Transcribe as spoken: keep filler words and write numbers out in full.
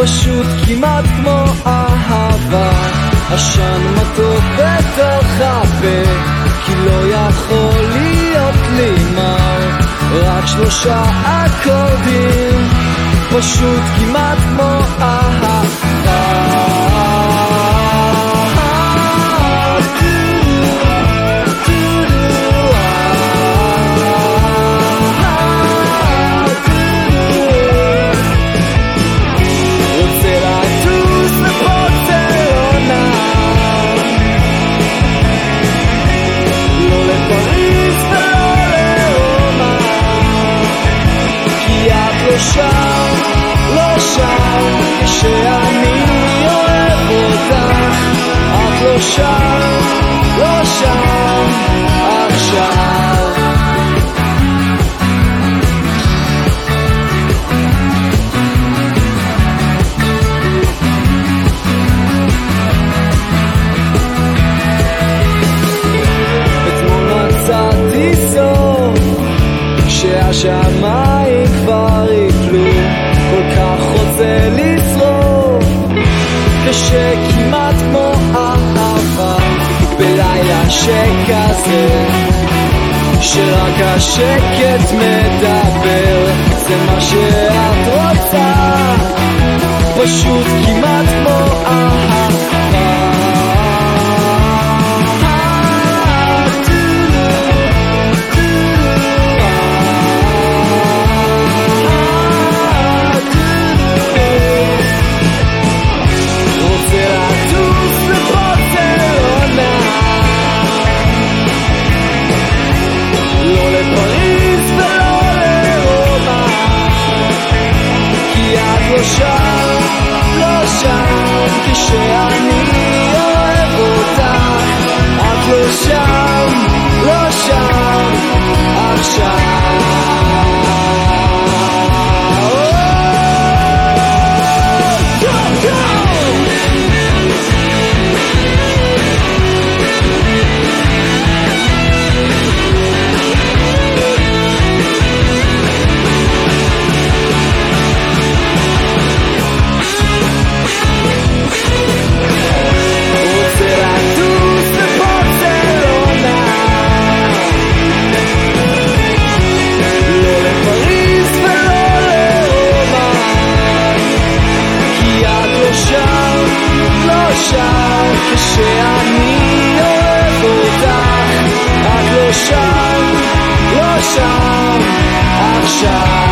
פשוט כמעט כמו אהבה, עשן מתוק בתוך הפה, כי לא יכול להיות לי מר, רק שלושה אקורדים, פשוט כמעט כמו אהבה. לא שם, לא שם, כשאני אוהב אותך, את לא שם, לא שם, עכשיו. אתמול מצאתי סוף, כשהשמיים כבר יפלו, כל כך רוצה לשרוף, כשכמעט כמו אהבה, בלילה שכזה, שרק השקט מדבר, זה מה שאת רוצה, פשוט כמעט כמו אהבה. לא שם, לא שם, כשאני אוהב אותך, את לא שם, לא שם, עכשיו. כשאני אוהב אותך, את לא שם, לא שם, עכשיו.